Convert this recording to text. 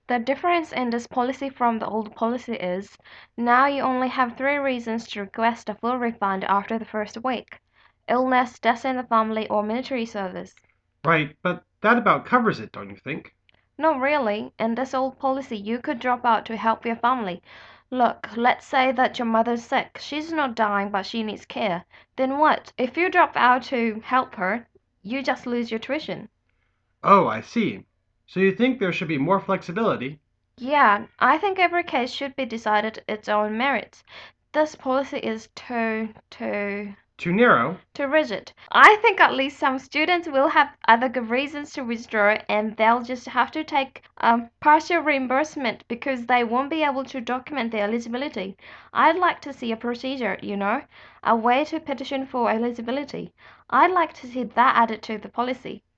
The difference in this policy from the old policy is now you only have three reasons to request a full refund after the first week: illness, death in the family, or military service. Right, but that about covers it, don't you think? No, really, in this old policy, you could drop out to help your family. Look, let's say that your mother's sick. She's not dying, but she needs care. Then what? If you drop out to help her, you just lose your tuition. Oh, I see. So you think there should be more flexibility? Yeah, I think every case should be decided its own merits. This policy is Too narrow? too rigid. I think at least some students will have other good reasons to withdraw and they'll just have to take partial reimbursement because they won't be able to document their eligibility. I'd like to see a procedure, a way to petition for eligibility. I'd like to see that added to the policy.